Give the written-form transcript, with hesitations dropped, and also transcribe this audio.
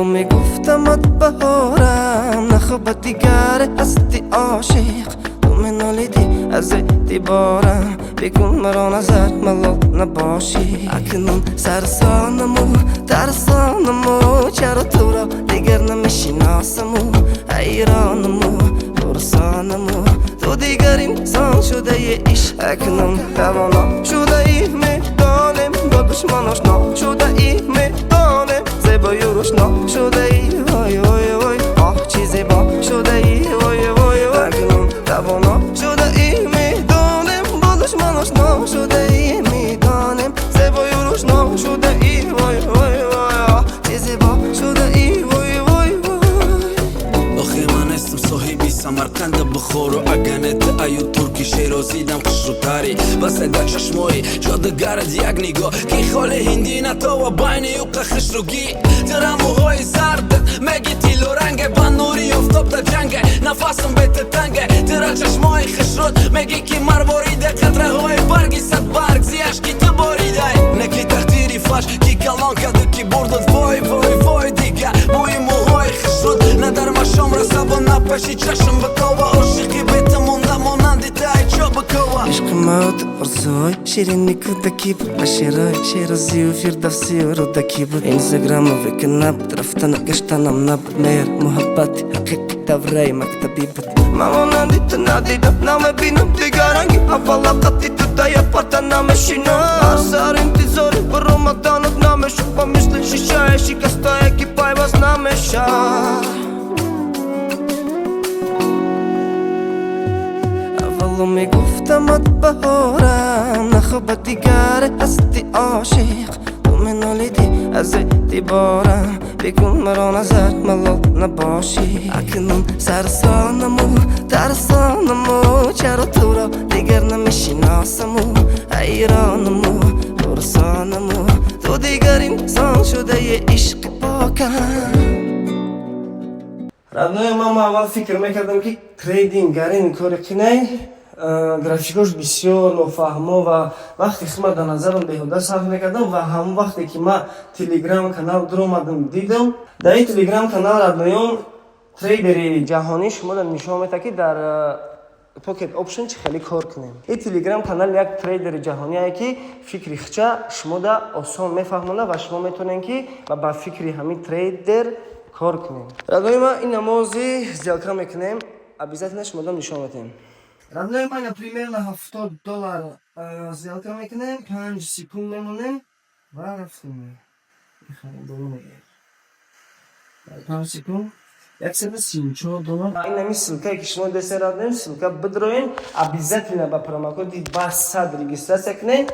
میگفتمت بهارم نخواب دیگر هستی عاشق تو منالیدی از اعتبارم بکن مرا نظر ملال نباشی اکنون سرسانمو ترسانمو چرا تو را دیگر نمیشناسمو حیرانمو پرسانمو تو دیگر انسان شده ی عشق اکنون توانا شده ای میدانم با دشمن آشنا شده ای میدانم زیبایی و روشنا شده ای وای وای وای آه چی زیبا شده ای وای وای وای اکنون توانا شده ای میدانم با دشمن آشنا شده ای میدانم زیبایی و روشنا شده ای وای وای وای آه چی زیبا شده ای وای وای وای آخه من استم صاحبی سمرقند بخور و اگنت ایو ترکی شیرازیدم قشر و تری بس در چشمایی جادگرد یک نگاه کی خال هندی نتا و بین یوق خشروگی درم موهای زردت مگی تیلو رنگ بنوری افتاب در جنگ نفسم بیت تنگه در چشمای خشرود مگی کی مرواریده قطره های برگی صد برگ زیش کی تو باریده نکی تقدیری فش کی کلان کده کی بردد وای وای وای دیگه بوی موهای خشرود ندر مشام رسابا نپشی چشم بکاوه عاشقی بیت مونده مانندی تای چا بکاوه عشق موت ارزوی شیرینی کودکی بود بشیرای شیرازی و فردوسی و رودکی بود اینستاگرام و ویکن نبود رفتن گشتنم نبود میر محبت حقیقی دوره مکتبی بود مامانندی تو ندیدم نمیبینم دیگرنگی اول قطی تو دای پرتا نمیشینم هر سر انتظاری برو مدانت نمیشم با مثل شیشه شکسته یکی پای باز نمیشه اولو میگفتمت بهارم نخواب دیگر هستی عاشق تو منالیدی از اعتبارم بکن مرا نظر ملال نباشی اکنون سرسانمو ترسانمو چرا تو را دیگر نمیشناسمو حیرانمو پرسانمو تو دیگر انسان شده ی عشق پاکم родной мама аввал фикр мекардам ки трейдингар ин кори кинай графикош бисёр нофаҳмо ва вақте хизмат дар назарам беҳуда сарф мекардам ва ҳамон вақте ки ман телеграм канал дуромадам дидам дар ин телеграм канал родноём трейдери ҷаҳонӣ шумо дар нишон метавонед ки дар pocket option чӣ хеле кор кунем ин телеграм канал як трейдери ҷаҳоние ки фикри хича шумода осон мефаҳмонад ва шумо метавонед ки ба фикри ҳамин трейдер کار کنیم. رادنای ما این نمازی сделка میکنیم. обязательно شما نشون میدیم. رادنای ما примерно $70 сделка میکنیم. 5 سکند میمونیم و رفتیم. میخوایم بریم. 5 سکند. $134. این نمی سلکه که شما دست رادنای سلکه بدروین. обязательно با پرومو کد 200 رجیستراسی کنید.